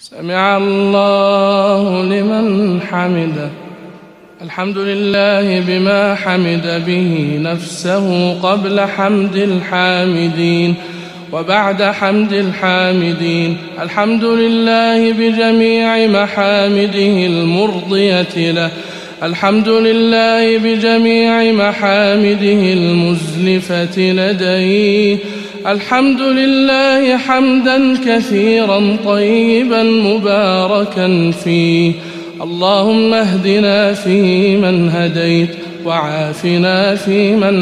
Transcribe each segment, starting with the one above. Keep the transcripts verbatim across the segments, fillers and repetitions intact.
سمع الله لمن حمده. الحمد لله بما حمد به نفسه قبل حمد الحامدين وبعد حمد الحامدين. الحمد لله بجميع محامده المرضية له. الحمد لله بجميع محامده المزلفة لديه. الحمد لله حمدا كثيرا طيبا مباركا فيه. اللهم اهدنا فيمن هديت وعافنا فيمن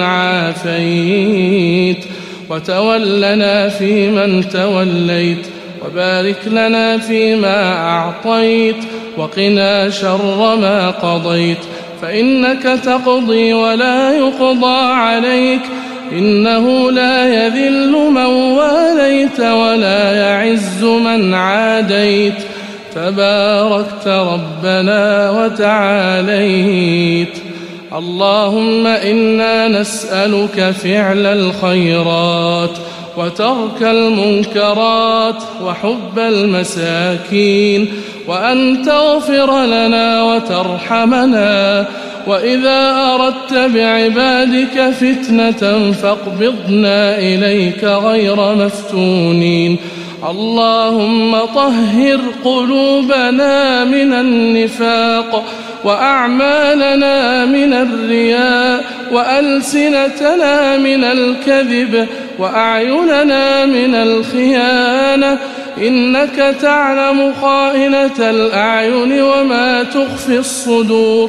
عافيت وتولنا فيمن توليت وبارك لنا فيما أعطيت وقنا شر ما قضيت، فإنك تقضي ولا يقضى عليك، إنه لا يذل من واليت ولا يعز من عاديت، تباركت ربنا وتعاليت. اللهم إنا نسألك فعل الخيرات وترك المنكرات وحب المساكين، وأن تغفر لنا وترحمنا، وإذا أردت بعبادك فتنة فاقبضنا إليك غير مفتونين. اللهم طهر قلوبنا من النفاق وأعمالنا من الرياء وألسنتنا من الكذب وأعيننا من الخيانة، إنك تعلم خائنة الأعين وما تخفي الصدور.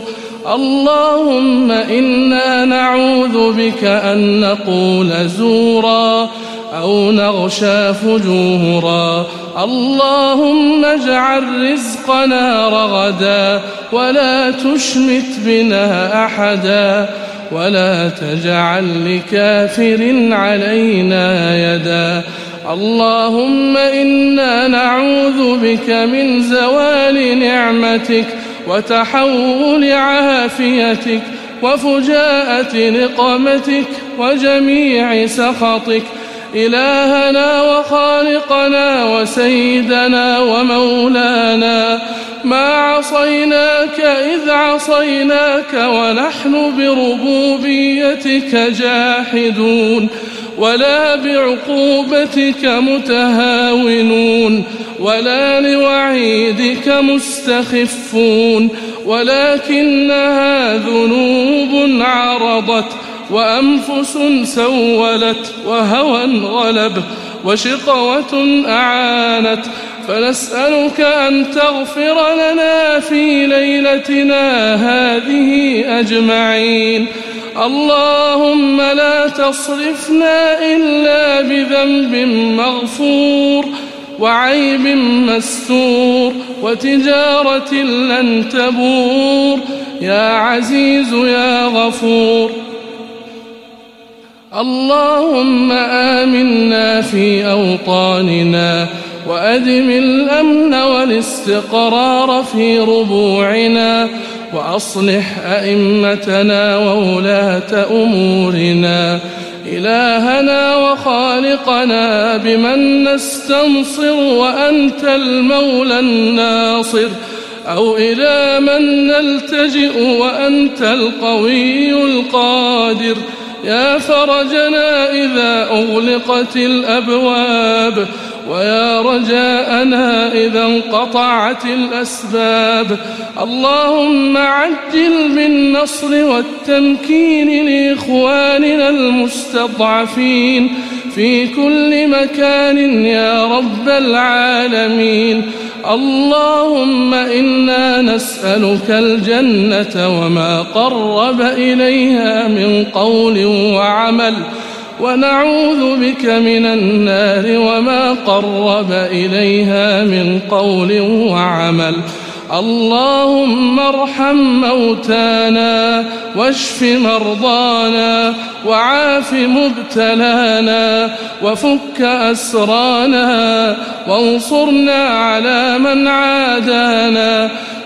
اللهم إنا نعوذ بك أن نقول زورا أو نغشى فجورا. اللهم اجعل رزقنا رغدا ولا تشمت بنا أحدا، ولا تجعل لكافر علينا يدا. اللهم إنا نعوذ بك من زوال نعمتك وتحول عافيتك وفجاءة نقمتك وجميع سخطك. إلهنا وخالقنا وسيدنا ومولانا، ما عصيناك إذ عصيناك ونحن بربوبيتك جاحدون، ولا بعقوبتك متهاونون، ولا لوعيدك مستخفون، ولكنها ذنوب عرضت وأنفس سولت وهوى غلب وشقوة أعانت، فنسألك أن تغفر لنا في ليلتنا هذه أجمعين. اللهم لا تصرفنا إلا بذنب مغفور وعيب مستور وتجارة لن تبور، يا عزيز يا غفور. اللهم آمنا في أوطاننا وأدم الأمن والاستقرار في ربوعنا، وأصلح أئمتنا وولاة أمورنا. إلهنا وخالقنا بمن نستنصر وأنت المولى الناصر، أو إلى من نلتجئ وأنت القوي القادر، يا فرجنا إذا أغلقت الأبواب، ويا رجاءنا إذا انقطعت الأسباب. اللهم عجل بالنصر والتمكين لإخواننا المستضعفين في كل مكان يا رب العالمين. اللهم إنا نسألك الجنة وما قرب إليها من قول وعمل، ونعوذ بك من النار وما قرب إليها من قول وعمل. اللهم ارحم موتانا واشف مرضانا وعاف مبتلانا وفك أسرانا، وانصرنا على من عادانا،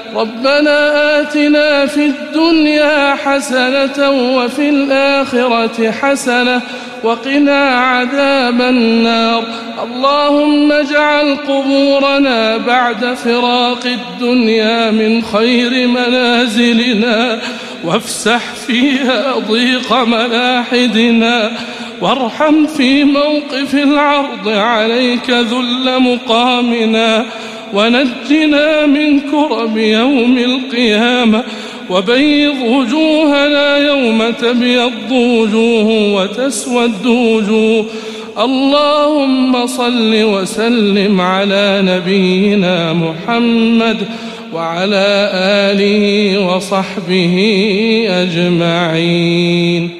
ربنا آتنا في الدنيا حسنة وفي الآخرة حسنة وقنا عذاب النار. اللهم اجعل قبورنا بعد فراق الدنيا من خير منازلنا، وافسح فيها ضيق ملاحدنا، وارحم في موقف العرض عليك ذل مقامنا، ونجنا من كرب يوم القيامة، وبيض وجوهنا يوم تبيض وجوه وتسود وجوه. اللهم صل وسلم على نبينا محمد وعلى آله وصحبه أجمعين.